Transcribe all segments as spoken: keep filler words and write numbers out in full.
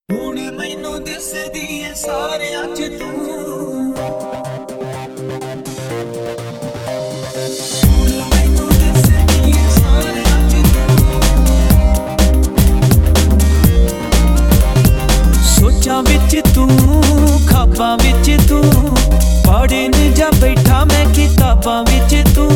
ਹੁਣ ਮੈਨੂੰ ਦਿਸਦੀ ਏ ਸਾਰਿਆਂ 'ਚ ਤੂੰ। ਹੁਣ ਮੈਨੂੰ ਦਿਸਦੀ ਏ ਸਾਰਿਆਂ 'ਚ ਤੂੰ। ਸੋਚਾਂ ਵਿੱਚ ਤੂੰ, ਖਾਬਾਂ ਵਿੱਚ ਤੂੰ, ਪੜ੍ਹਨ ਜਾਂ ਬੈਠਾ ਮੈਂ ਕਿਤਾਬਾਂ ਵਿੱਚ ਤੂੰ।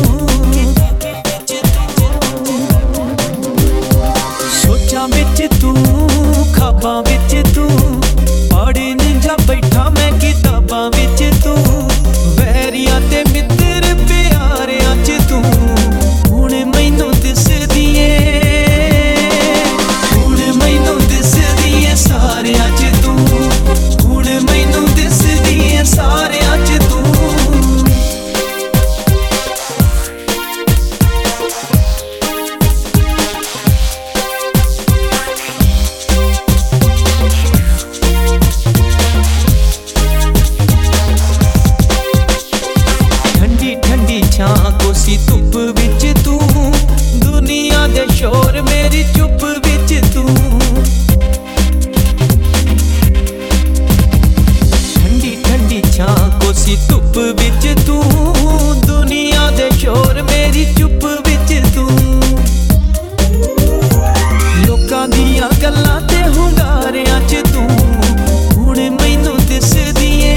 ਸੋਚਾਂ ਵਿੱਚ ਤੂੰ, ਖਾਬਾਂ ਵਿੱਚ ਤੂੰ, ਪੜ੍ਹਨ ਜਾਂ ਬੈਠਾ ਮੈਂ ਕਿਤਾਬਾਂ ਵਿੱਚ ਤੂੰ। ਵੈਰੀਆਂ ਤੇ ਮਿੱਤਰ ਪਿਆਰਿਆਂ 'ਚ ਤੂੰ ਹੁਣ ਮੈਨੂੰ ਦਿਸਦੀ ਏ। ਹੁਣ ਮੈਨੂੰ ਦਿਸਦੀ ਏ ਸਾਰਿਆਂ 'ਚ ਤੂੰ। ਹੁਣ ਮੈਨੂੰ ਦਿਸਦੀ ਏ ਸਾਰਿਆਂ 'ਚ ਤੂੰ। ਕੋਸੀ ਧੁੱਪ ਵਿੱਚ ਤੂੰ, ਦੁਨੀਆ ਦੇ ਸ਼ੋਰ ਮੇਰੀ ਚੁੱਪ ਵਿੱਚ ਤੂੰ। ਠੰਡੀ ਠੰਡੀ ਛਾਂ ਕੋਸੀ ਧੁੱਪ ਵਿੱਚ ਤੂੰ, ਦੁਨੀਆ ਦੇ ਸ਼ੋਰ ਮੇਰੀ ਚੁੱਪ ਵਿੱਚ ਤੂੰ। ਲੋਕਾਂ ਦੀਆਂ ਗੱਲਾਂ ਤੇ ਹੁੰਗਾਰਿਆਂ 'ਚ ਤੂੰ ਹੁਣ ਮੈਨੂੰ ਦਿਸਦੀ ਏ।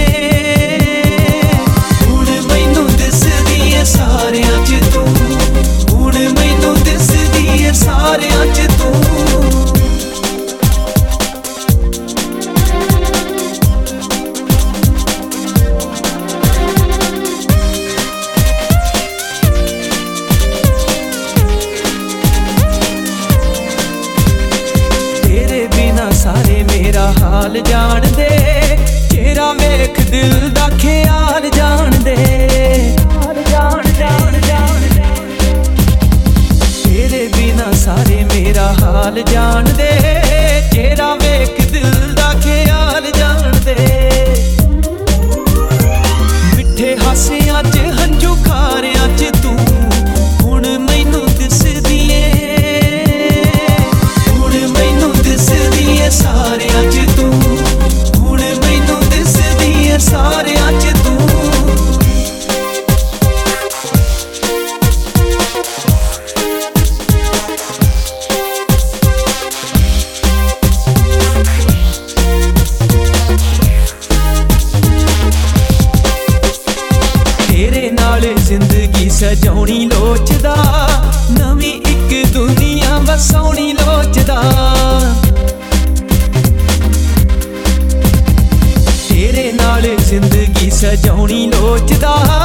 ਸਾਰਿਆਂ 'ਚ ਤੂੰ ਹੁਣ ਮੈਨੂੰ ਦਿਸਦੀ ਏ ਸਾਰਿਆਂ 'ਚ ਤੂੰ। ਤੇਰੇ ਬਿਨਾ ਸਾਰੇ ਮੇਰਾ ਹਾਲ ਜਾਣਦੇ, ਚਿਹਰਾ ਵੇਖ ਦਿਲ ਦਾ ਖਿਆਲ ਜਾਣਦੇ। ਤੇਰੇ ਬਿਨਾ ਸਾਰੇ ਮੇਰਾ ਹਾਲ ਜਾਣਦੇ, ਚਿਹਰਾ ਵੇਖ ਦਿਲ ਦਾ ਖਿਆਲ ਜਾਣਦੇ। ਮਿੱਠੇ ਹਾਸਿਆਂ 'ਚ ਹੰਝੂ ਖਾਰਿਆਂ 'ਚ ਤੂੰ ਹੁਣ ਮੈਨੂੰ ਦਿਸਦੀ ਏ। ਹੁਣ ਮੈਨੂੰ ਦਿਸਦੀ ਏ ਸਾਰਿਆਂ 'ਚ ਤੂੰ। ਹੁਣ ਮੈਨੂੰ ਦਿਸਦੀ ਏ ਸਾਰਿਆਂ 'ਚ ਤੂੰ। ਤੇਰੇ ਨਾਲ ਜ਼ਿੰਦਗੀ ਸਜਾਉਣੀ ਲੋਚਦਾ, ਨਵੀਂ ਇੱਕ ਦੁਨੀਆ ਵਸਾਉਣੀ ਲੋਚਦਾ। ਤੇਰੇ ਨਾਲ ਜ਼ਿੰਦਗੀ ਸਜਾਉਣੀ ਲੋਚਦਾ,